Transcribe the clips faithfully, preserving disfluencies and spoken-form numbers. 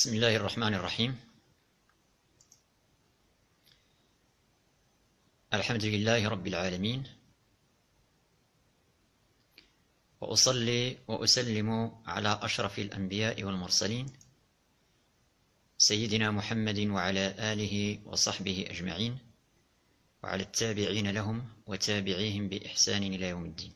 بسم الله الرحمن الرحيم. الحمد لله رب العالمين، وأصلي وأسلم على أشرف الأنبياء والمرسلين سيدنا محمد وعلى آله وصحبه أجمعين، وعلى التابعين لهم وتابعيهم بإحسان إلى يوم الدين.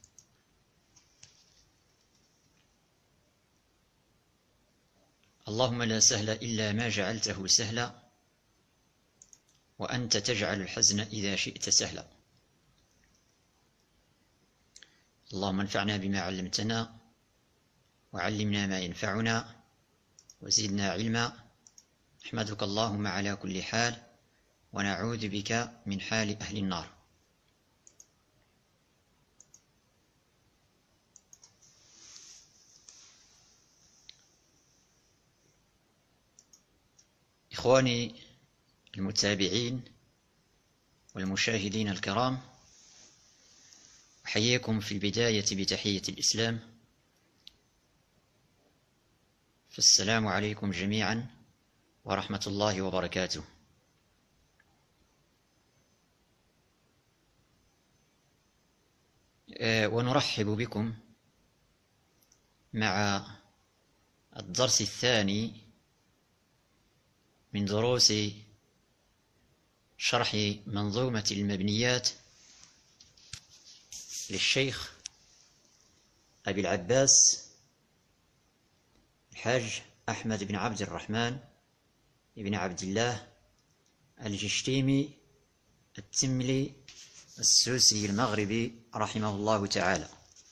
اللهم لا سهل إلا ما جعلته سهلا، وأنت تجعل الحزن إذا شئت سهلا. اللهم انفعنا بما علمتنا، وعلمنا ما ينفعنا، وزدنا علما. نحمدك اللهم على كل حال، ونعوذ بك من حال أهل النار. إخواني المتابعين والمشاهدين الكرام، أحييكم في البداية بتحية الإسلام، فالسلام عليكم جميعا ورحمة الله وبركاته. ونرحب بكم مع الدرس الثاني من دروس شرح منظومة المبنيات للشيخ أبي العباس الحاج أحمد بن عبد الرحمن بن عبد الله الجشتيمي التملي السوسي المغربي رحمه الله تعالى.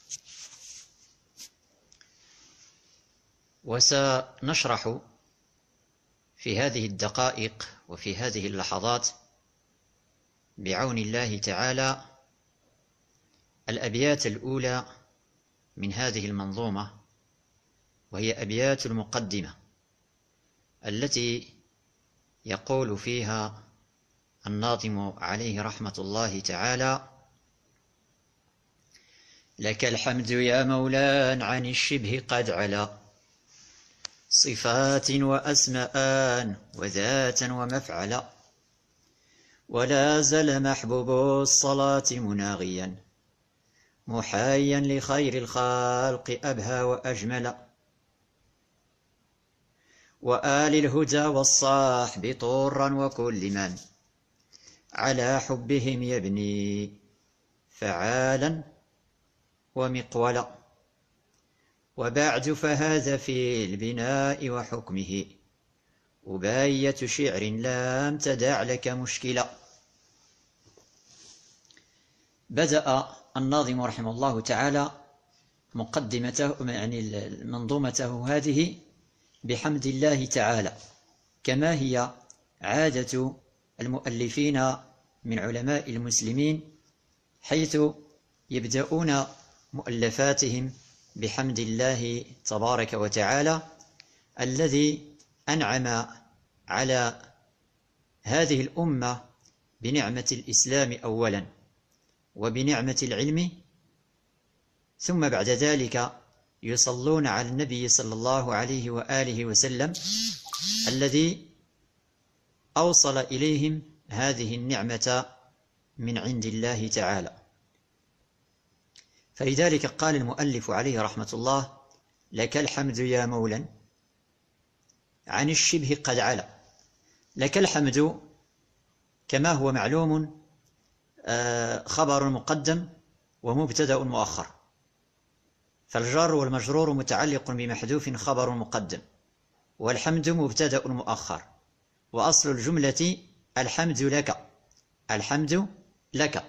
وسنشرح في هذه الدقائق وفي هذه اللحظات بعون الله تعالى الأبيات الأولى من هذه المنظومة، وهي أبيات المقدمة التي يقول فيها الناظم عليه رحمة الله تعالى: لك الحمد يا مولان عن الشبه قد علا، صفات وأسماء وذاتا ومفعلا، ولا زل محبوب الصلاة مناغيا، محايا لخير الخلق أبهى وأجمل، وآل الهدى والصاحب طورا وكل من على حبهم يبني فعالا ومقولا. وبعد فهذا في البناء وحكمه أباية شعر لم تدع لك مشكلة. بدأ الناظم رحمه الله تعالى مقدمته يعني منظومته هذه بحمد الله تعالى، كما هي عادة المؤلفين من علماء المسلمين، حيث يبدأون مؤلفاتهم بحمد الله تبارك وتعالى الذي أنعم على هذه الأمة بنعمة الإسلام أولا، وبنعمة العلم، ثم بعد ذلك يصلون على النبي صلى الله عليه وآله وسلم الذي أوصل إليهم هذه النعمة من عند الله تعالى. فلذلك قال المؤلف عليه رحمة الله: لك الحمد يا مولا عن الشبه قد علا. لك الحمد كما هو معلوم خبر مقدم ومبتدأ مؤخر، فالجار والمجرور متعلق بمحذوف خبر مقدم، والحمد مبتدأ مؤخر، وأصل الجملة الحمد لك، الحمد لك.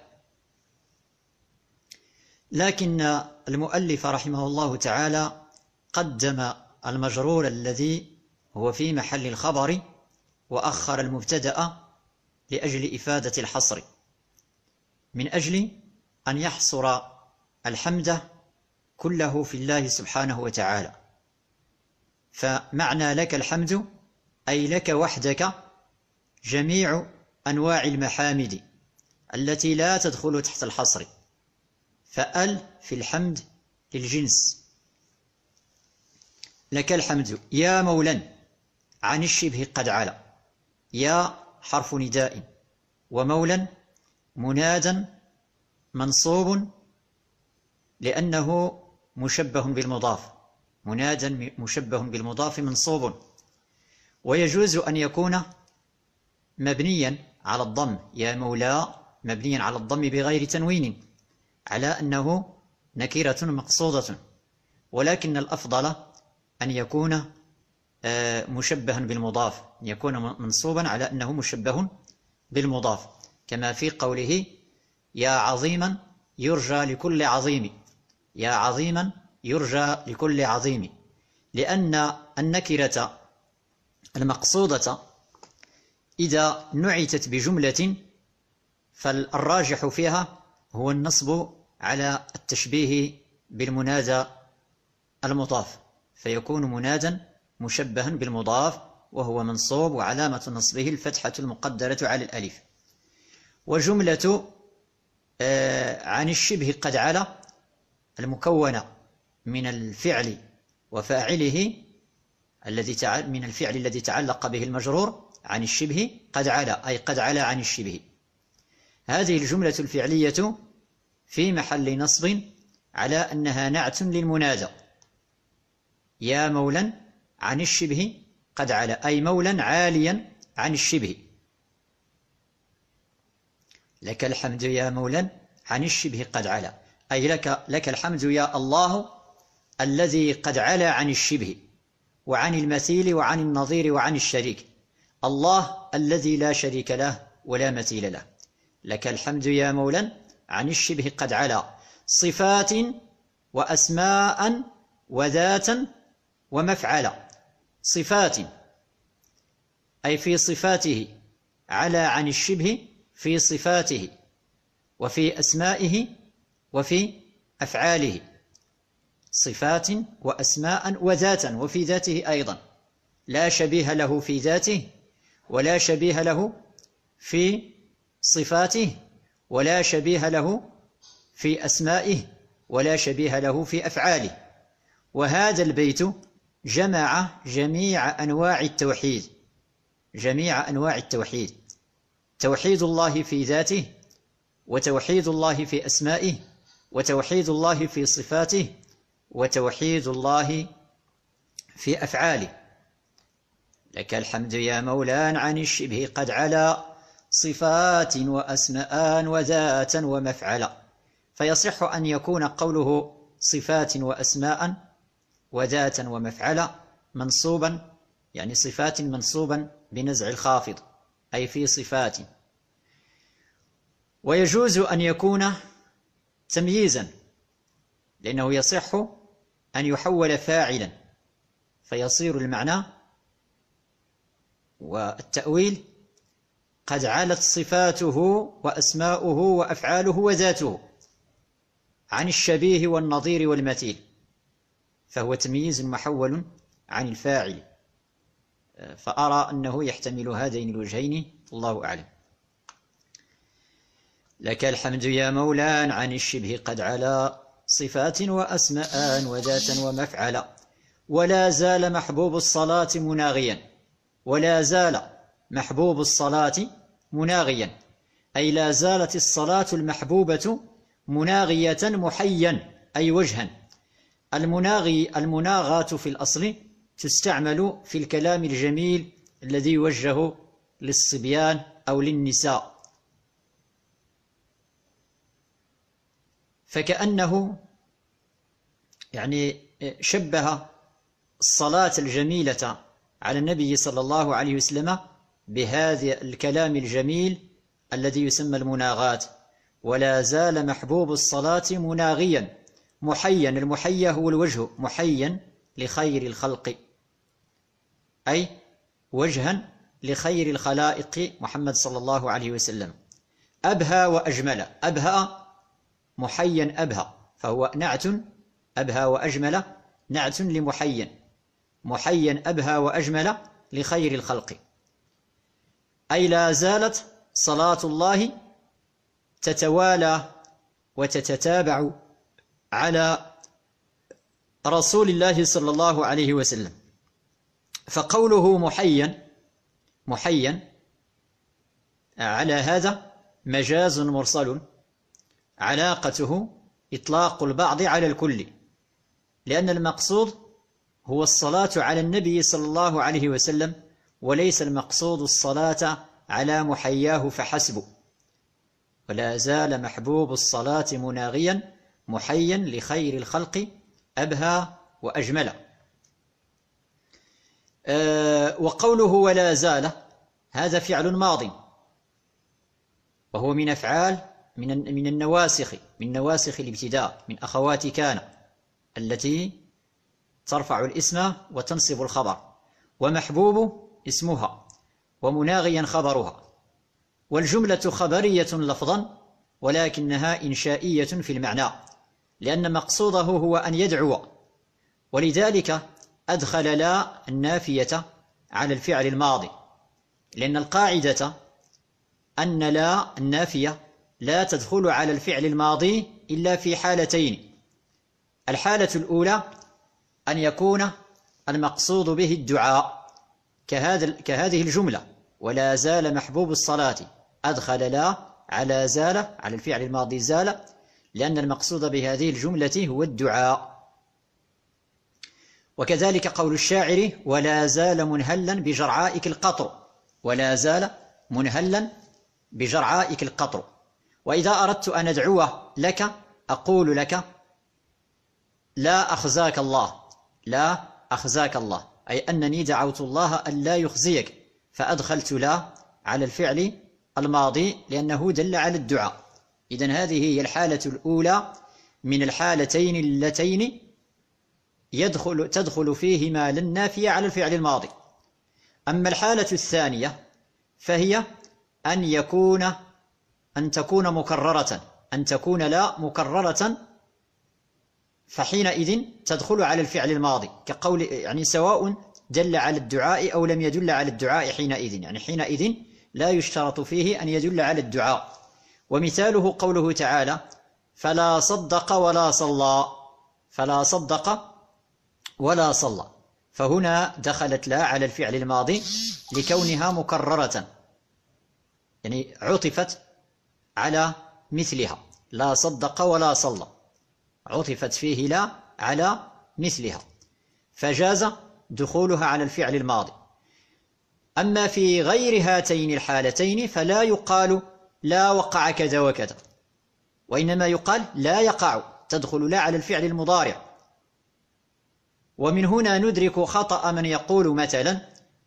لكن المؤلف رحمه الله تعالى قدم المجرور الذي هو في محل الخبر، وأخر المبتدأ لأجل إفادة الحصر، من أجل أن يحصر الحمد كله في الله سبحانه وتعالى. فمعنى لك الحمد أي لك وحدك جميع أنواع المحامد التي لا تدخل تحت الحصر، فأل في الحمد للجنس. لك الحمد يا مولا، عن الشبه قد علا. يا حرف نداء ومولا منادا منصوب لأنه مشبه بالمضاف، منادا مشبه بالمضاف منصوب. ويجوز أن يكون مبنيا على الضم، يا مولا مبنيا على الضم بغير تنوين على أنه نكرة مقصودة، ولكن الأفضل أن يكون مشبها بالمضاف، أن يكون منصوبا على أنه مشبه بالمضاف، كما في قوله يا عظيما يرجى لكل عظيم، يا عظيما يرجى لكل عظيم، لأن النكرة المقصودة إذا نعتت بجملة فالراجح فيها هو النصب على التشبيه بالمنادى المضاف، فيكون منادا مشبها بالمضاف وهو منصوب، وعلامة نصبه الفتحة المقدرة على الألف. وجملة عن الشبه قد علا المكونة من الفعل وفاعله الذي من الفعل الذي تعلق به المجرور عن الشبه قد علا، أي قد علا عن الشبه. هذه الجملة الفعلية في محل نصب على أنها نعت للمنادى، يا مولا عن الشبه قد علا، أي مولا عاليا عن الشبه. لك الحمد يا مولا عن الشبه قد علا، أي لك, لك الحمد يا الله الذي قد علا عن الشبه وعن المثيل وعن النظير وعن الشريك، الله الذي لا شريك له ولا مثيل له. لك الحمد يا مولا عن الشبه قد علا، صفات وأسماء وذاتا ومفعلا. صفات أي في صفاته، علا عن الشبه في صفاته وفي أسمائه وفي أفعاله، صفات وأسماء وذاتا، وفي ذاته أيضا لا شبيه له في ذاته ولا شبيه له في صفاته ولا شبيه له في أسمائه ولا شبيه له في أفعاله. وهذا البيت جمع جميع أنواع التوحيد، جميع أنواع التوحيد، توحيد الله في ذاته وتوحيد الله في أسمائه وتوحيد الله في صفاته وتوحيد الله في أفعاله. لك الحمد يا مولان عن الشبه قد علا، صفات وأسماء وذاتا ومفعلا. فيصح أن يكون قوله صفات وأسماء وذاتا ومفعلا منصوبا، يعني صفات منصوبا بنزع الخافض أي في صفات. ويجوز أن يكون تمييزا، لأنه يصح أن يحول فاعلا فيصير المعنى والتأويل قد علت صفاته وأسماؤه وأفعاله وذاته عن الشبيه والنظير والمثيل، فهو تمييز محول عن الفاعل. فأرى أنه يحتمل هذين الوجهين، الله أعلم. لك الحمد يا مولان عن الشبه قد علا، صفات وأسماء وذاتا ومفعلا. ولا زال محبوب الصلاة مناغيا، ولا زال محبوب الصلاة مناغيا، أي لا زالت الصلاة المحبوبة مناغية محيا أي وجها. المناغي المناغاة في الأصل تستعمل في الكلام الجميل الذي يوجه للصبيان أو للنساء، فكأنه يعني شبه الصلاة الجميلة على النبي صلى الله عليه وسلم بهذا الكلام الجميل الذي يسمى المناغاة. ولا زال محبوب الصلاة مناغيا، محيا، المحيا هو الوجه، محيا لخير الخلق أي وجها لخير الخلائق محمد صلى الله عليه وسلم. أبهى وأجمل، أبهى محيا أبهى، فهو نعت، أبهى وأجمل نعت لمحيا، محيا أبهى وأجمل لخير الخلق، أي لا زالت صلاة الله تتوالى وتتتابع على رسول الله صلى الله عليه وسلم، فقوله محيا محيا على هذا مجاز مرسل علاقته إطلاق البعض على الكل، لأن المقصود هو الصلاة على النبي صلى الله عليه وسلم، وليس المقصود الصلاة على محياه فحسب. ولا زال محبوب الصلاة مناغيا محيا لخير الخلق أبهى وأجمل. أه وقوله ولا زال هذا فعل ماض، وهو من أفعال من من النواسخ من نواسخ الابتداء، من أخوات كان التي ترفع الاسم وتنصب الخبر، ومحبوب اسمها ومناغيا خبرها، والجملة خبرية لفظا ولكنها إنشائية في المعنى، لأن مقصوده هو أن يدعو، ولذلك أدخل لا النافية على الفعل الماضي، لأن القاعدة أن لا النافية لا تدخل على الفعل الماضي إلا في حالتين. الحالة الأولى أن يكون المقصود به الدعاء، كهذا كهذه الجملة ولا زال محبوب الصلاة، أدخل لا على زال على الفعل الماضي زال، لأن المقصود بهذه الجملة هو الدعاء. وكذلك قول الشاعر ولا زال منهلا بجرعائك القطر، ولا زال منهلا بجرعائك القطر. وإذا أردت أن أدعو لك أقول لك لا أخزاك الله، لا أخزاك الله، أي أنني دعوت الله أن لا يخزيك، فأدخلت لا على الفعل الماضي لأنه دل على الدعاء. إذن هذه هي الحالة الأولى من الحالتين اللتين يدخل تدخل فيهما للنافية على الفعل الماضي. أما الحالة الثانية فهي أن يكون أن تكون مكررة، أن تكون لا مكررة، فحينئذ تدخل على الفعل الماضي، كقول يعني سواء دل على الدعاء أو لم يدل على الدعاء حينئذ، يعني حينئذ لا يشترط فيه أن يدل على الدعاء. ومثاله قوله تعالى فلا صدق ولا صلى، فلا صدق ولا صلى، فهنا دخلت لا على الفعل الماضي لكونها مكررة، يعني عطفت على مثلها، لا صدق ولا صلى عطفت فيه لا على مثلها، فجاز دخولها على الفعل الماضي. أما في غير هاتين الحالتين فلا يقال لا وقع كذا وكذا، وإنما يقال لا يقع، تدخل لا على الفعل المضارع. ومن هنا ندرك خطأ من يقول مثلا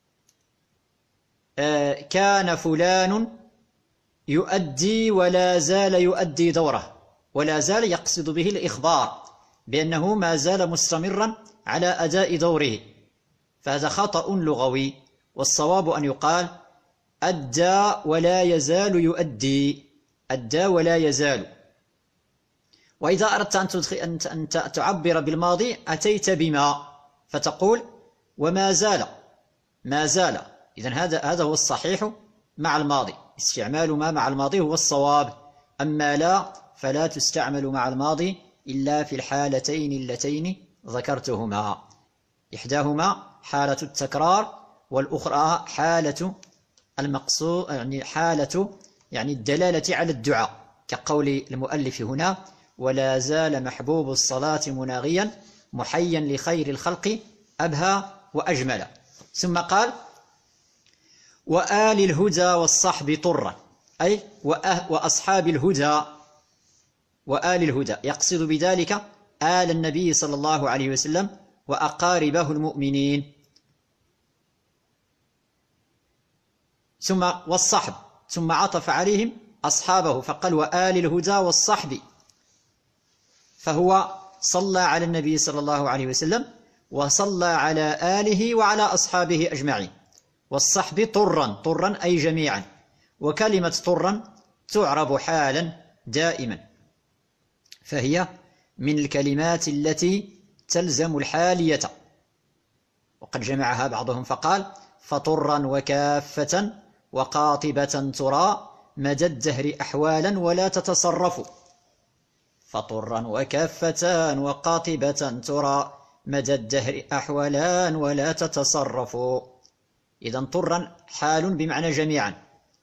آه كان فلان يؤدي ولا زال يؤدي دوره، ولا زال يقصد به الإخبار بأنه ما زال مستمرا على أداء دوره، فهذا خطأ لغوي، والصواب أن يقال أدى ولا يزال يؤدي، أدى ولا يزال. وإذا أردت أن, تدخل أن تعبر بالماضي أتيت بما، فتقول وما زال، ما زال. إذن هذا هذا هو الصحيح مع الماضي، استعمال ما مع الماضي هو الصواب. أما لا فلا تستعمل مع الماضي إلا في الحالتين اللتين ذكرتهما، إحداهما حالة التكرار، والأخرى حالة المقصود يعني حالة يعني الدلالة على الدعاء، كقول المؤلف هنا ولا زال محبوب الصلاة مناغيا محيا لخير الخلق أبهى وأجمل. ثم قال وآل الهدى والصحب طرا، أي وأصحاب الهدى، وآل الهدى يقصد بذلك آل النبي صلى الله عليه وسلم وأقاربه المؤمنين. ثم والصحب، ثم عطف عليهم أصحابه فقال وآل الهدى والصحب، فهو صلى على النبي صلى الله عليه وسلم وصلى على آله وعلى أصحابه أجمعين. والصحب طرا، طرا أي جميعا، وكلمة طرا تعرب حالا دائما، فهي من الكلمات التي تلزم الحالية، وقد جمعها بعضهم فقال فطرا وكافة وقاطبة ترى مدى الدهر أحوالا ولا تتصرف، فطرا وكافة وقاطبة ترى مدى الدهر أحوالان ولا تتصرفوا. إذن طرا حال بمعنى جميعا،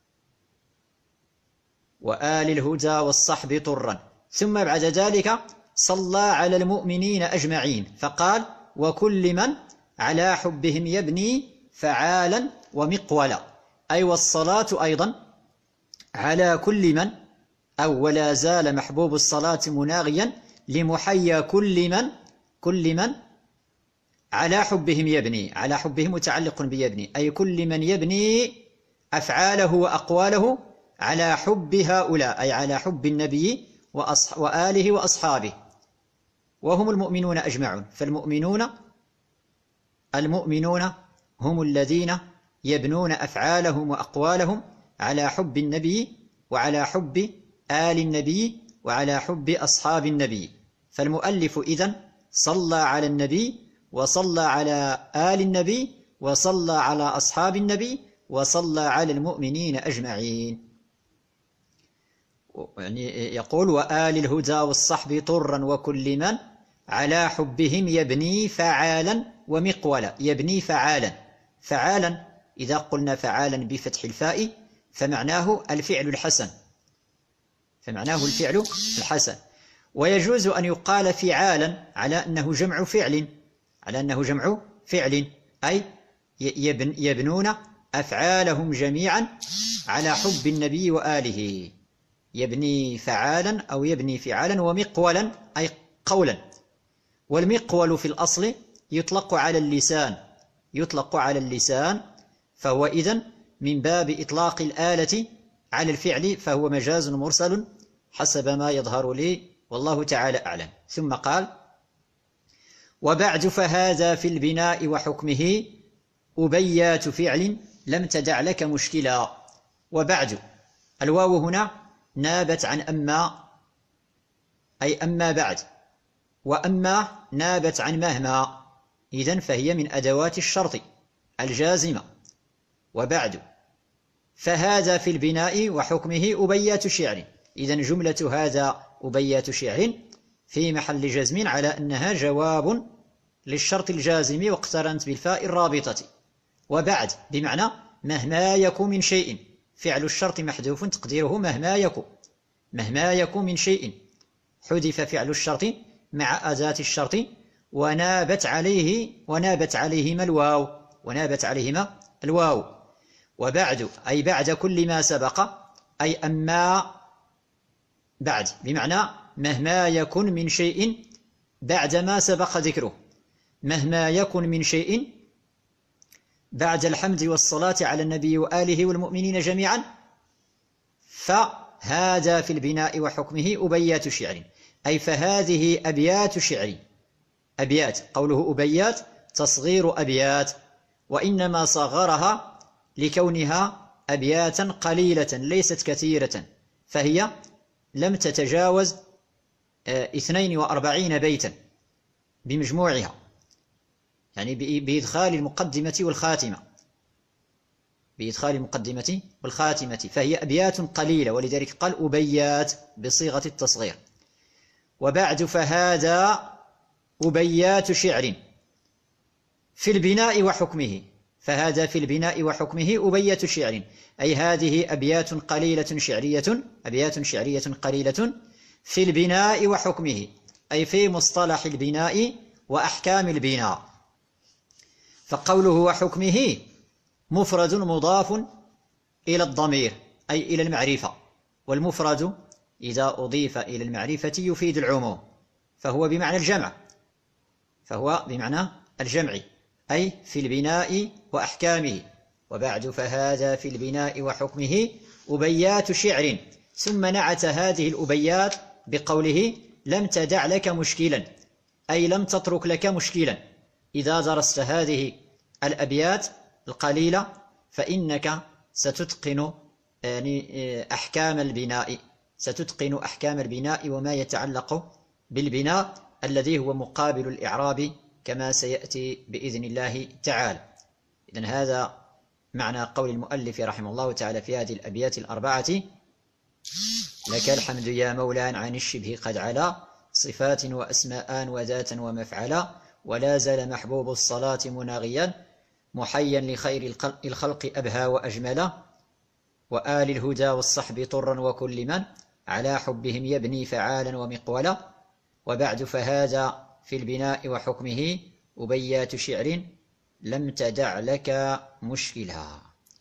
وآل الهدى والصحب طرا. ثم بعد ذلك صلى على المؤمنين أجمعين، فقال وكل من على حبهم يبني فعالا ومقولا، أي والصلاة أيضا على كل من، أو ولا زال محبوب الصلاة مناغيا لمحيا كل من كل من على حبهم يبني. على حبهم متعلق بيبني، أي كل من يبني أفعاله وأقواله على حب هؤلاء، أي على حب النبي وآله وأصحابه، وهم المؤمنون أجمعون. فالمؤمنون المؤمنون هم الذين يبنون أفعالهم وأقوالهم على حب النبي وعلى حب آل النبي وعلى حب أصحاب النبي. فالمؤلف إذن صلى على النبي وصلى على آل النبي وصلى على أصحاب النبي وصلى على المؤمنين أجمعين. يعني يقول وآل الهدى والصحب طرا وكل من على حبهم يبني فعالا ومقولا. يبني فعالا، فعالا إذا قلنا فعالا بفتح الفاء فمعناه الفعل الحسن، فمعناه الفعل الحسن. ويجوز أن يقال فعالا على أنه جمع فعل، على أنه جمع فعل، أي يبن يبنون أفعالهم جميعا على حب النبي وآله. يبني فعالا أو يبني فعالا، ومقولا أي قولا. والمقول في الأصل يطلق على اللسان، يطلق على اللسان، فهو إذن من باب إطلاق الآلة على الفعل، فهو مجاز مرسل حسب ما يظهر لي والله تعالى أعلم. ثم قال وبعد فهذا في البناء وحكمه أبيات فعل لم تدع لك مشكلا. وبعد، الواو هنا نابت عن أما، أي أما بعد، وأما نابت عن مهما، إذن فهي من أدوات الشرط الجازمة. وبعد فهذا في البناء وحكمه أبيات شعر، إذن جملة هذا أبيات شعر في محل جزم على أنها جواب للشرط الجازم واقترنت بالفاء الرابطة. وبعد بمعنى مهما يكون من شيء، فعل الشرط محذوف تقديره مهما يكون، مهما يكون من شيء حذف فعل الشرط مع أداة الشرط، ونابت عليه ونابت عليهما الواو ونابت عليهما الواو. وبعد أي بعد كل ما سبق، أي أما بعد بمعنى مهما يكن من شيء بعد ما سبق ذكره، مهما يكن من شيء بعد الحمد والصلاة على النبي وآله والمؤمنين جميعا، فهذا في البناء وحكمه أبيات شعر، أي فهذه أبيات شعر. أبيات، قوله أبيات تصغير أبيات، وإنما صغرها لكونها أبياتا قليلة ليست كثيرة، فهي لم تتجاوز اثنين وأربعين بيتا بمجموعها، يعني بإدخال المقدمة والخاتمة، بإدخال المقدمة والخاتمة، فهي أبيات قليلة، ولذلك قال أبيات بصيغة التصغير. وبعد فهذا أبيات شعر في البناء وحكمه، فهذا في البناء وحكمه أبيات شعر، أي هذه أبيات قليلة شعرية، أبيات شعرية قليلة في البناء وحكمه، أي في مصطلح البناء وأحكام البناء. فقوله وحكمه مفرد مضاف إلى الضمير، أي إلى المعرفة، والمفرد إذا أضيف إلى المعرفة يفيد العموم، فهو بمعنى الجمع، فهو بمعنى الجمع، أي في البناء وأحكامه. وبعد فهذا في البناء وحكمه أبيات شعر، ثم نعت هذه الأبيات بقوله لم تدع لك مشكلا، أي لم تترك لك مشكلا. إذا درست هذه الأبيات القليلة فإنك ستتقن يعني أحكام البناء، ستتقن أحكام البناء وما يتعلق بالبناء الذي هو مقابل الإعراب كما سيأتي بإذن الله تعالى. إذن هذا معنى قول المؤلف رحمه الله تعالى في هذه الأبيات الأربعة: لك الحمد يا مولان عن الشبه قد علا، صفات وأسماء وذاتا ومفعلا، ولا زال محبوب الصلاة مناغيا محيا لخير الخلق أبهى وأجملا وآل الهدى والصحب طرا وكل من على حبهم يبني فعالا ومقولا وبعد فهذا في البناء وحكمه أبيات شعر لم تدع لك مشكلا.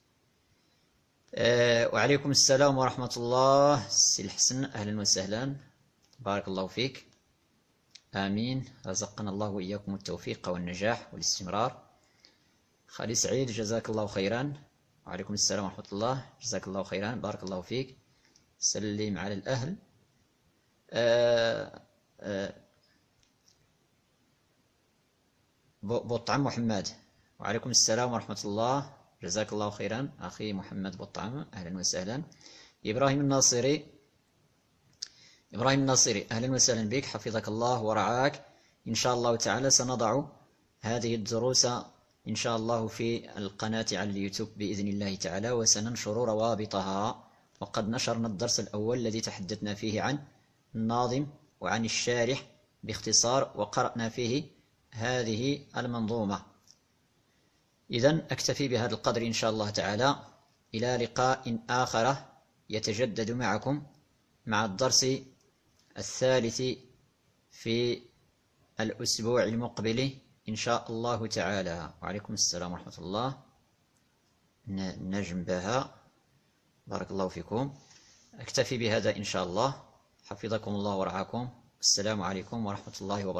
أه وعليكم السلام ورحمة الله سي الحسن، أهلا وسهلا، بارك الله فيك. آمين، رزقنا الله وإياكم التوفيق والنجاح والاستمرار. خالي سعيد جزاك الله خيرا. وعليكم السلام ورحمة الله، جزاك الله خيرا، بارك الله فيك. سلم على الأهل. أه أه بطعم محمد، وعليكم السلام ورحمة الله، جزاك الله خيرا أخي محمد بطعم، أهلا وسهلا. إبراهيم الناصري، إبراهيم الناصري أهلا وسهلا بك، حفظك الله ورعاك. إن شاء الله تعالى سنضع هذه الدروس إن شاء الله في القناة على اليوتيوب بإذن الله تعالى، وسننشر روابطها. وقد نشرنا الدرس الأول الذي تحدثنا فيه عن الناظم وعن الشارح باختصار، وقرأنا فيه هذه المنظومة. إذن أكتفي بهذا القدر إن شاء الله تعالى، إلى لقاء آخر يتجدد معكم مع الدرس الثالث في الأسبوع المقبل إن شاء الله تعالى. وعليكم السلام ورحمة الله. نجم بها، بارك الله فيكم. أكتفي بهذا إن شاء الله، حفظكم الله ورعاكم. السلام عليكم ورحمة الله وبركاته.